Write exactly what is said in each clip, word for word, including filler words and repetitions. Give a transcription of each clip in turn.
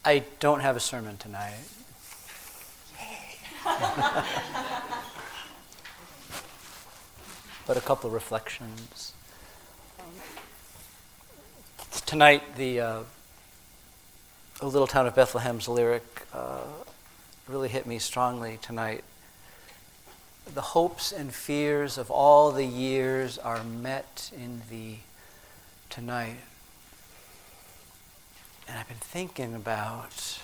I don't have a sermon tonight. But a couple of reflections. Tonight, the uh, "O Little Town of Bethlehem's" lyric uh, really hit me strongly tonight. The hopes and fears of all the years are met in thee tonight. And I've been thinking about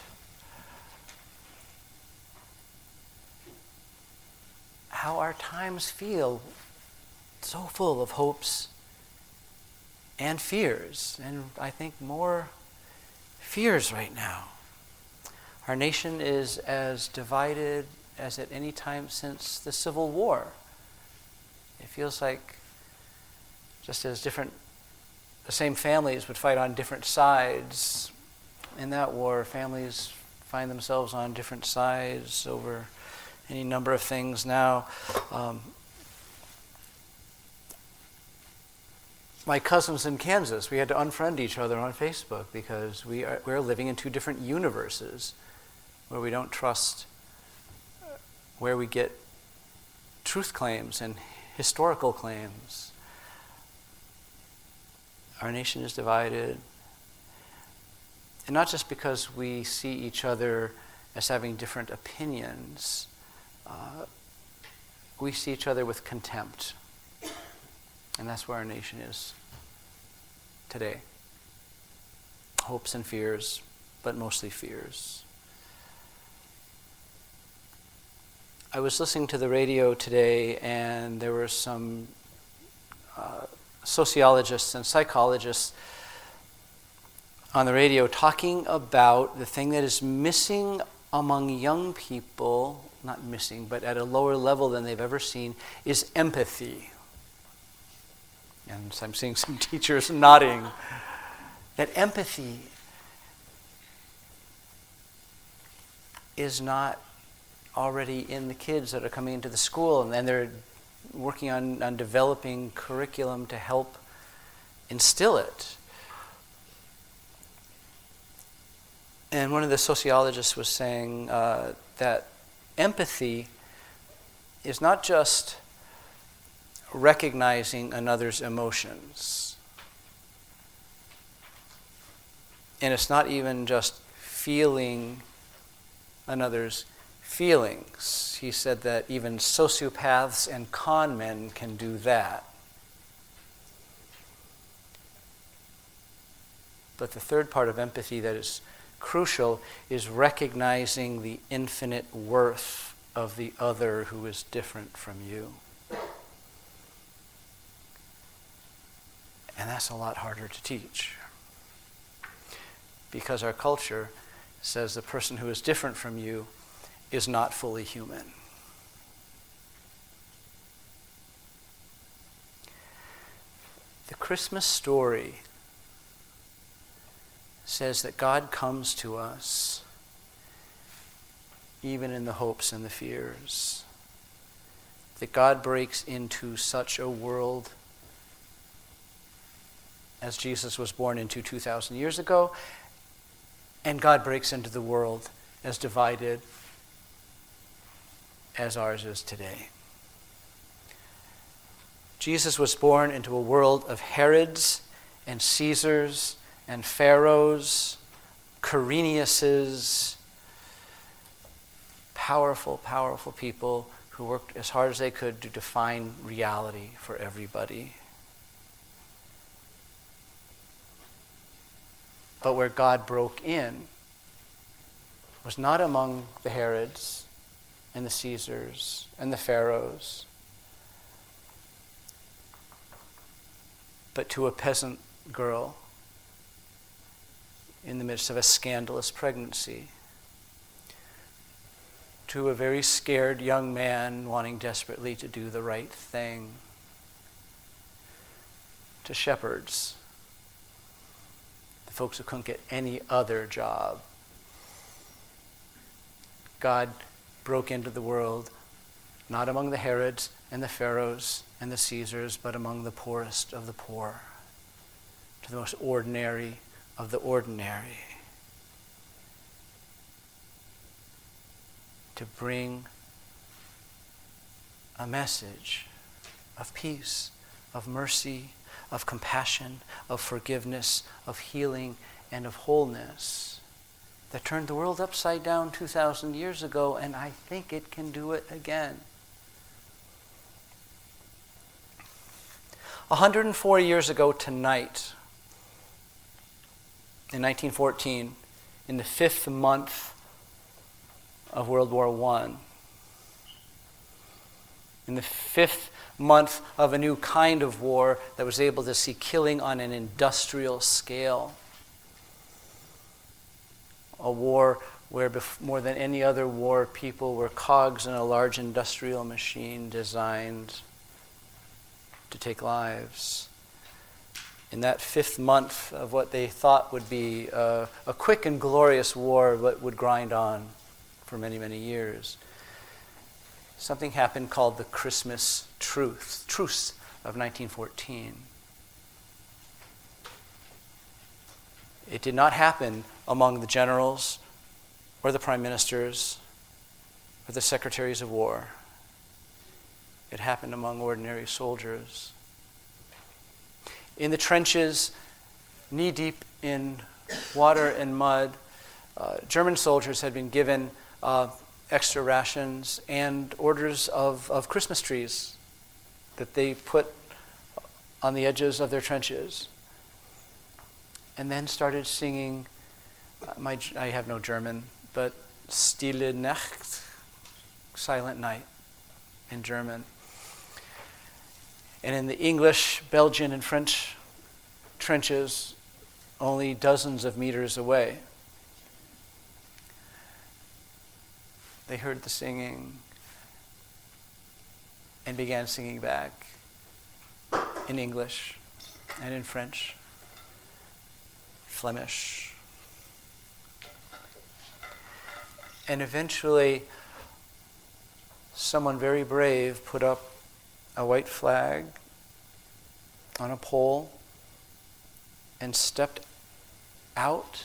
how our times feel so full of hopes and fears, and I think more fears right now. Our nation is as divided as at any time since the Civil War. It feels like just as different, the same families would fight on different sides. In that war, families find themselves on different sides over any number of things now. Um, my cousins in Kansas, we had to unfriend each other on Facebook because we are we're living in two different universes where we don't trust where we get truth claims and historical claims. Our nation is divided. And not just because we see each other as having different opinions. Uh, we see each other with contempt. And that's where our nation is today. Hopes and fears, but mostly fears. I was listening to the radio today, and there were some uh, sociologists and psychologists on the radio talking about the thing that is missing among young people, not missing, but at a lower level than they've ever seen, is empathy. And so I'm seeing some teachers nodding. That empathy is not already in the kids that are coming into the school, and then they're working on, on developing curriculum to help instill it. And one of the sociologists was saying uh, that empathy is not just recognizing another's emotions. And it's not even just feeling another's feelings. He said that even sociopaths and con men can do that. But the third part of empathy that is crucial is recognizing the infinite worth of the other who is different from you. And that's a lot harder to teach. Because our culture says the person who is different from you is not fully human. The Christmas story says that God comes to us even in the hopes and the fears. That God breaks into such a world as Jesus was born into two thousand years ago, and God breaks into the world as divided as ours is today. Jesus was born into a world of Herods and Caesars and Pharaohs, Quiriniuses, powerful, powerful people who worked as hard as they could to define reality for everybody. But where God broke in was not among the Herods and the Caesars and the Pharaohs, but to a peasant girl in the midst of a scandalous pregnancy, to a very scared young man wanting desperately to do the right thing, to shepherds, the folks who couldn't get any other job. God broke into the world, not among the Herods and the Pharaohs and the Caesars, but among the poorest of the poor, to the most ordinary of the ordinary. to bring a message of peace, of mercy, of compassion, of forgiveness, of healing, and of wholeness that turned the world upside down two thousand years ago, and I think it can do it again. one hundred four years ago tonight, in nineteen fourteen, in the fifth month of World War One, in the fifth month of a new kind of war that was able to see killing on an industrial scale, a war where bef- more than any other war, people were cogs in a large industrial machine designed to take lives. In that fifth month of what they thought would be a, a quick and glorious war that would grind on for many, many years, something happened called the Christmas Truce, Truce of nineteen fourteen. It did not happen among the generals or the prime ministers or the secretaries of war. It happened among ordinary soldiers. In the trenches, knee-deep in water and mud, uh, German soldiers had been given uh, extra rations and orders of, of Christmas trees that they put on the edges of their trenches. And then started singing, uh, my, I have no German, but Stille Nacht, Silent Night in German. And in the English, Belgian, and French trenches, only dozens of meters away, they heard the singing and began singing back in English and in French, Flemish. And eventually, someone very brave put up a white flag on a pole and stepped out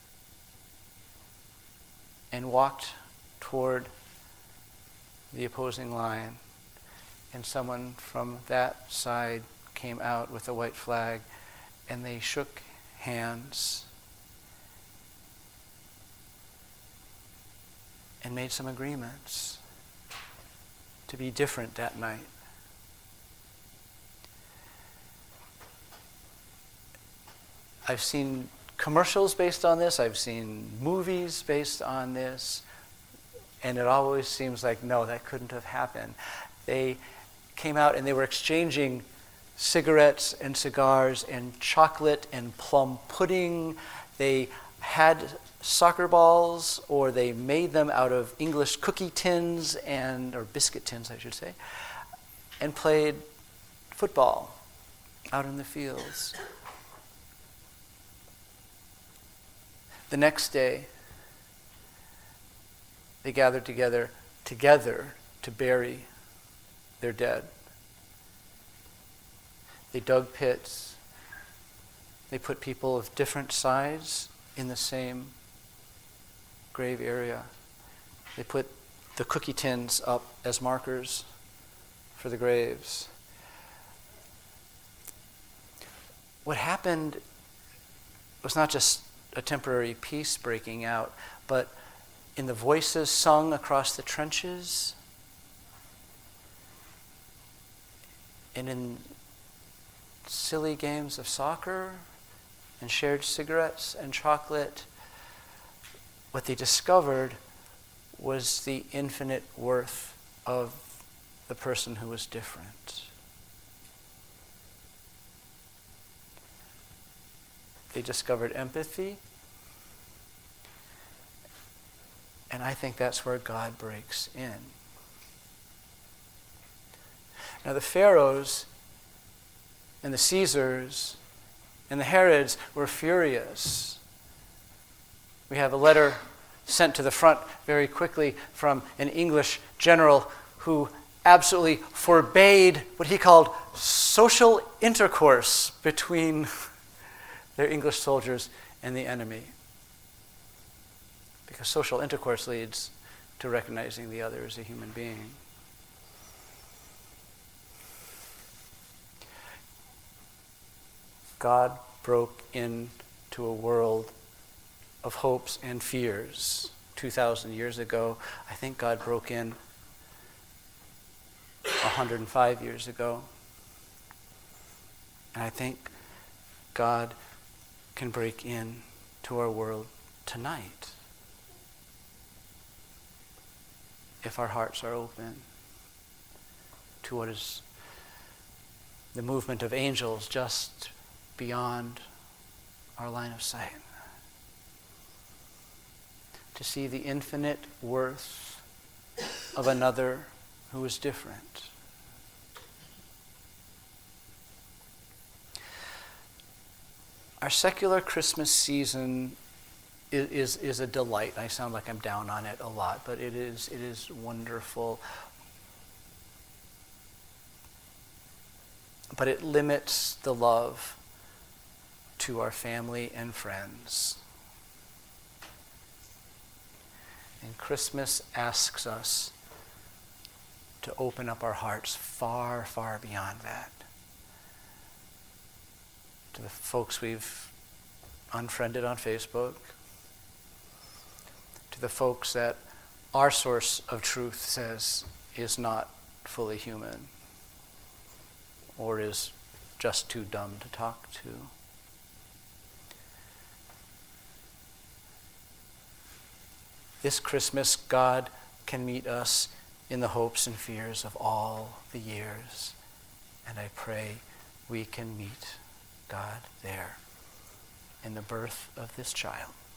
and walked toward the opposing line. And someone from that side came out with a white flag, and they shook hands and made some agreements to be different that night. I've seen commercials based on this. I've seen movies based on this. And it always seems like, no, that couldn't have happened. They came out and they were exchanging cigarettes and cigars and chocolate and plum pudding. They had soccer balls, or they made them out of English cookie tins and, or biscuit tins, I should say, and played football out in the fields. The next day, they gathered together, together to bury their dead. They dug pits. They put people of different size in the same grave area. They put the cookie tins up as markers for the graves. What happened was not just a temporary peace breaking out, but in the voices sung across the trenches, and in silly games of soccer, and shared cigarettes and chocolate, what they discovered was the infinite worth of the person who was different. They discovered empathy. And I think that's where God breaks in. Now the Pharaohs and the Caesars and the Herods were furious. We have a letter sent to the front very quickly from an English general who absolutely forbade what he called social intercourse between their English soldiers and the enemy. Because social intercourse leads to recognizing the other as a human being. God broke into a world of hopes and fears two thousand years ago. I think God broke in one hundred five years ago. And I think God can break in to our world tonight if our hearts are open to what is the movement of angels just beyond our line of sight. To see the infinite worth of another who is different. Our secular Christmas season is, is, is a delight. I sound like I'm down on it a lot, but it is, it is wonderful. But it limits the love to our family and friends. And Christmas asks us to open up our hearts far, far beyond that. To the folks we've unfriended on Facebook, to the folks that our source of truth says is not fully human or is just too dumb to talk to. This Christmas, God can meet us in the hopes and fears of all the years, and I pray we can meet God there in the birth of this child.